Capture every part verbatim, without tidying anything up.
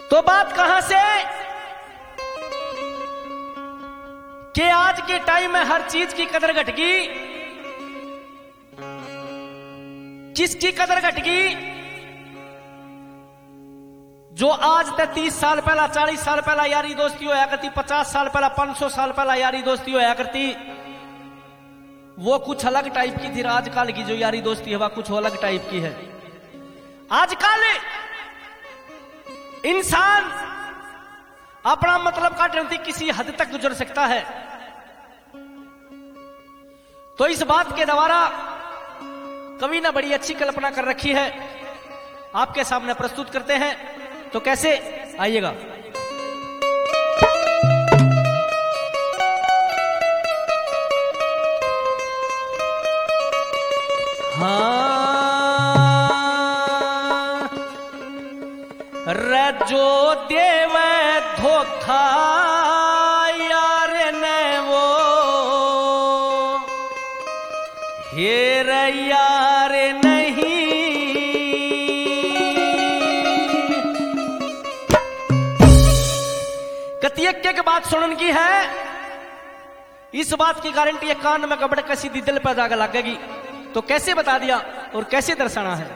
तो बात कहां से कि आज के टाइम में हर चीज की कदर घट गई। किसकी कदर घट गई? जो आज तक तीस साल पहला, चालीस साल पहला यारी दोस्ती होया करती, पचास साल पहला, पांच सौ साल पहला यारी दोस्ती होया करती, वो कुछ अलग टाइप की थी। आजकल की जो यारी दोस्ती है वह कुछ अलग टाइप की है। आजकल इंसान अपना मतलब काटने किसी हद तक गुजर सकता है। तो इस बात के द्वारा कवि ने बड़ी अच्छी कल्पना कर रखी है, आपके सामने प्रस्तुत करते हैं। तो कैसे, आइएगा। हाँ रे जो देवे धोखा यार ने वो हेर यार नहीं। कति एक एक बात सुनन की है, इस बात की गारंटी है कान में गबड़ कसी दी दिल पर दाग लगेगी। तो कैसे बता दिया और कैसे दर्शाना है?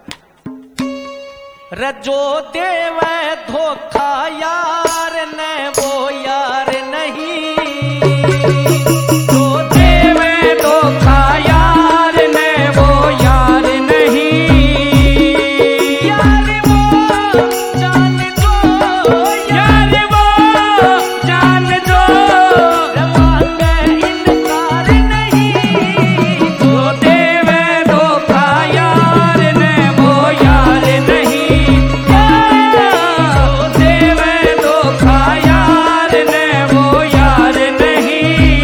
रजो देवे धोखा यार ने वो यार नहीं, जो देवे धोखा यार ने वो यार नहीं। यार वो जान दो, यार वो जान दो, मांगे इनकार नहीं। जो देवे धोखा यार ने वो यार नहीं, जो देवे धोखा यार ने वो यार नहीं।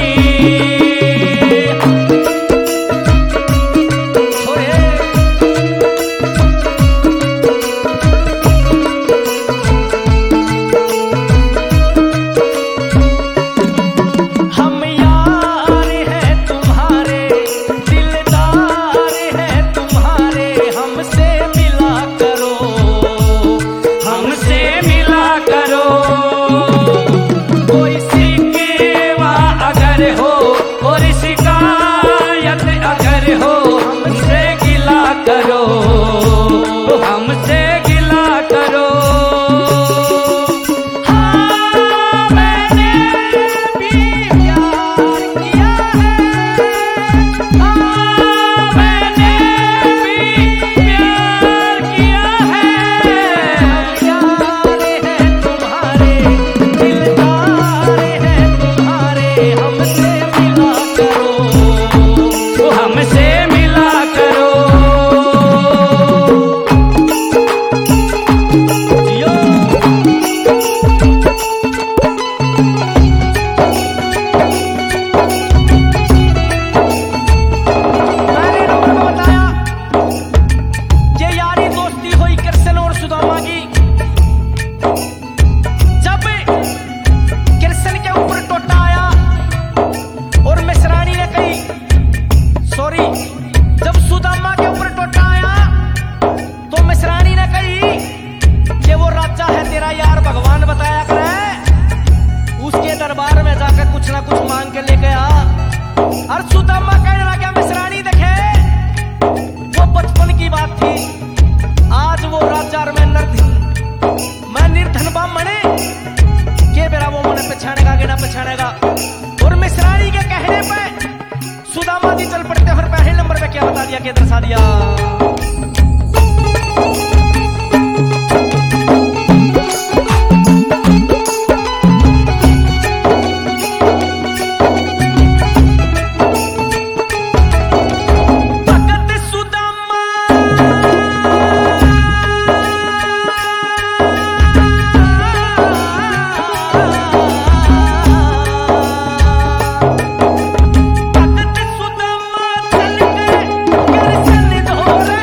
हम यार हैं तुम्हारे, दिलदार हैं तुम्हारे, हमसे मिला करो, हमसे मिला करो। कोई शिकवा अगर हो और शिकायत अगर हो, हमसे गिला करो, हमसे गिला करो। हाँ मैंने भी प्यार किया है, हाँ मैंने भी प्यार किया है। यार हैं तुम्हारे, दिलदार हैं तुम्हारे, हमसे मिला करो, हमसे मिला करो। जियो। मैंने लोगों को बताया ये यारी दोस्ती हुई कृष्ण और सुदामा की। जब कृष्ण के ऊपर टोटा आया और मिश्राणी ने कही, सॉरी, जब सुदामा के ऊपर टोटा आया तो मिश्राणी ने कही कि वो राजा है तेरा यार, भगवान बताया करे, उसके दरबार में जाकर कुछ ना कुछ मांग के ले गया। और सुदामा कहने लगा मिश्राणी देखे, वो बचपन की बात थी, आज वो राजा और मैं निर्धन, मैं निर्धन ब्राह्मण के बेरा वो मने पछानेगा कि ना पछानेगा। और मिश्राणी के कहने पे सुदामा जी चल पड़ते और पहले नंबर पे क्या बता दिया, क्या दर्शा दिया? भगत सुदामा भगत सुदामा चल के कृष्ण धोरे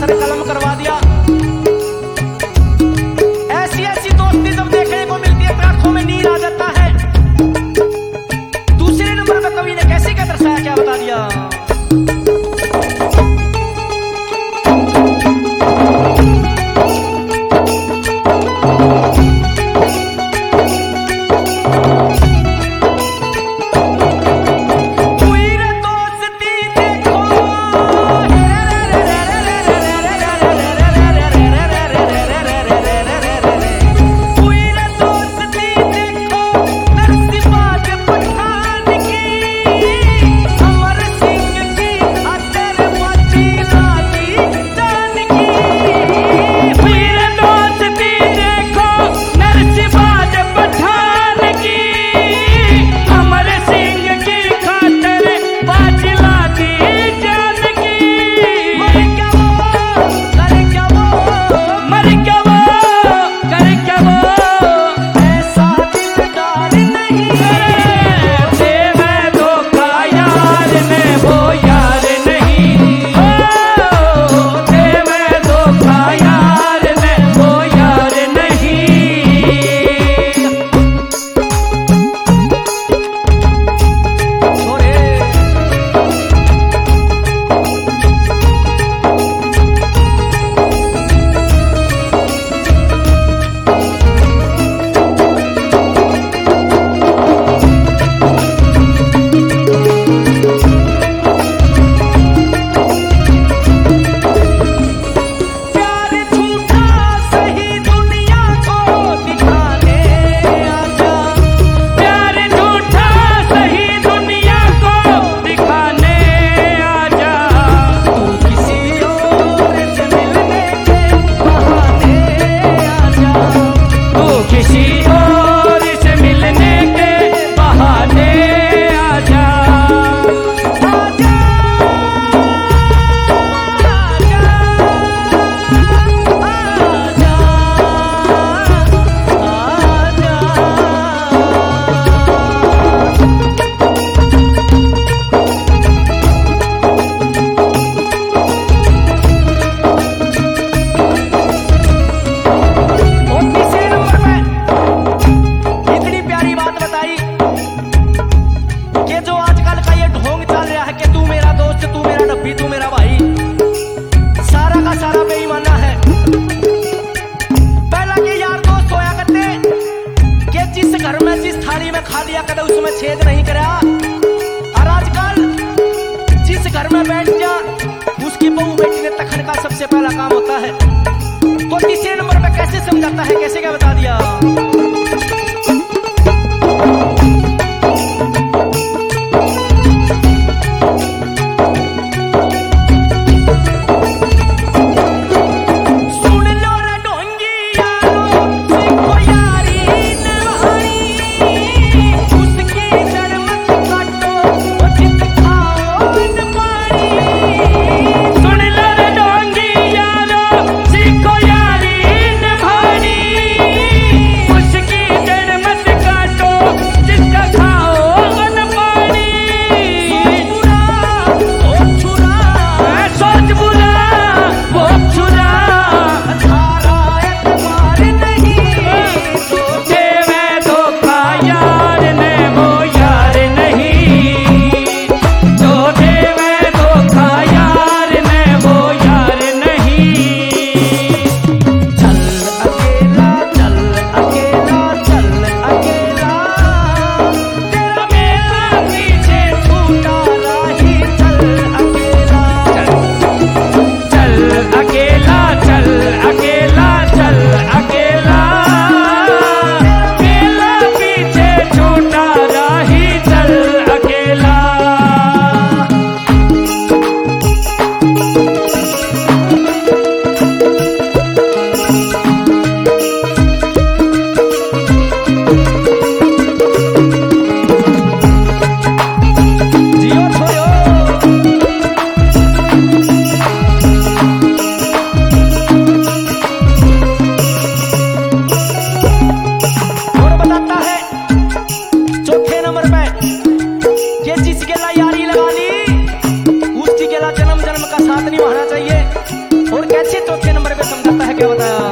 सर कलम करवा दिया। ऐसी ऐसी दोस्ती जब देखने को मिलती है तो आंखों में नीर आ जाता है। दूसरे नंबर पर कवि ने कैसे क्या दर्शाया, क्या बता दिया। उसमें छेद नहीं करा। और आजकल जिस घर में बैठ जा उसकी बहू बेटी ने तखन का सबसे पहला काम होता है। तो तीसरे नंबर पे कैसे समझाता है, कैसे क्या बता दिया। जन्म जन्म का साथ निभाना चाहिए। और क्या बताया।